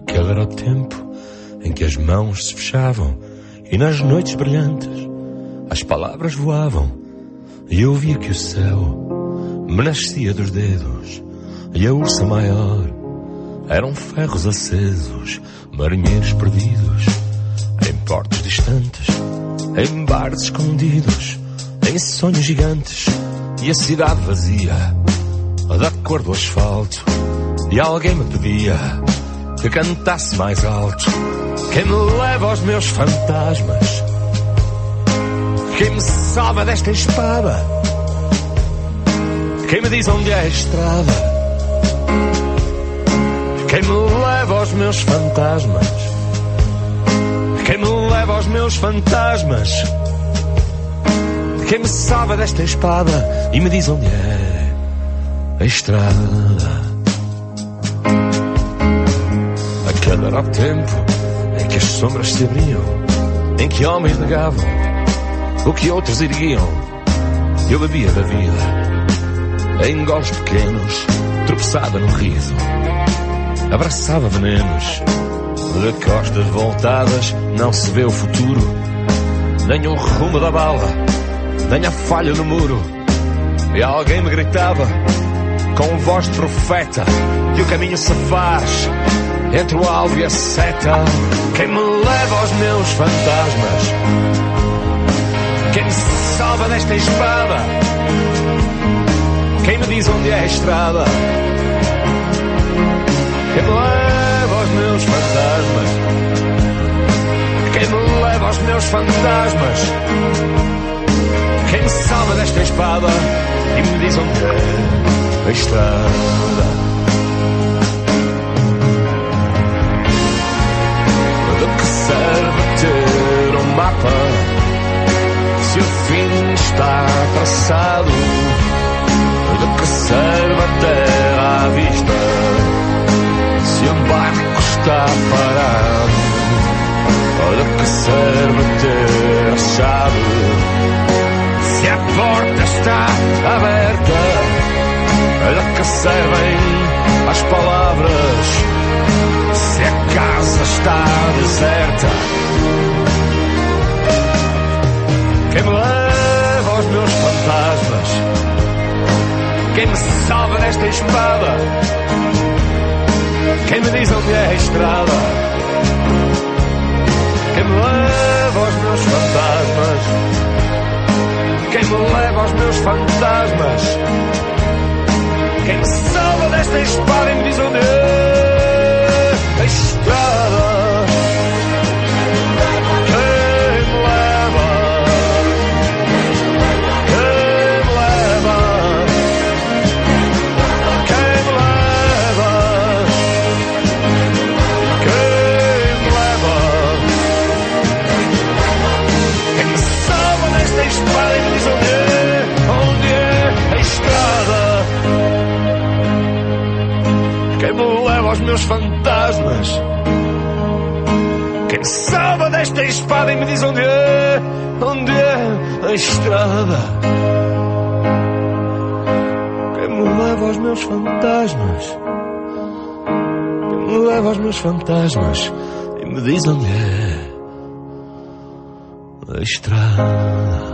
Aquele era o tempo em que as mãos se fechavam e nas noites brilhantes as palavras voavam, e eu via que o céu me nascia dos dedos e a ursa maior eram ferros acesos, marinheiros perdidos em portos distantes, em bares escondidos, em sonhos gigantes, e a cidade vazia da cor do asfalto, e alguém me pedia que cantasse mais alto. Quem me leva aos meus fantasmas? Quem me salva desta espada? Quem me diz onde é a estrada? Quem me leva aos meus fantasmas? Quem me leva aos meus fantasmas? Quem me salva desta espada e me diz onde é a estrada? Aquele era o tempo em que as sombras se abriam, em que homens negavam o que outros erguiam. Eu bebia da vida em goles pequenos, tropeçava no riso, abraçava venenos. De costas voltadas não se vê o futuro, nem o rumo da bala, nem a falha no muro. E alguém me gritava com voz de profeta que o caminho se faz entre o alvo e a seta. Quem me leva aos meus fantasmas? Quem me salva desta espada? Quem me diz onde é a estrada? Quem me leva aos meus fantasmas? Quem me leva aos meus fantasmas? Quem me salva desta espada e me diz onde é a estrada? Do que serve ter um mapa se o fim está traçado? Do que serve a terra à vista se o barco está parado? Do que serve ter a chave se a porta está aberta? De que servem as palavras se a casa está deserta? Quem me leva aos meus fantasmas? Quem me salva desta espada? Quem me diz onde é a estrada? Quem me leva aos meus fantasmas? Quem me leva aos meus fantasmas? Quem me salva desta espada e me diz onde é a estrada? Quem me leva aos meus fantasmas? Quem me salva desta espada e me diz onde é a estrada? Quem me leva aos meus fantasmas? Quem me leva aos meus fantasmas e me diz onde é a estrada?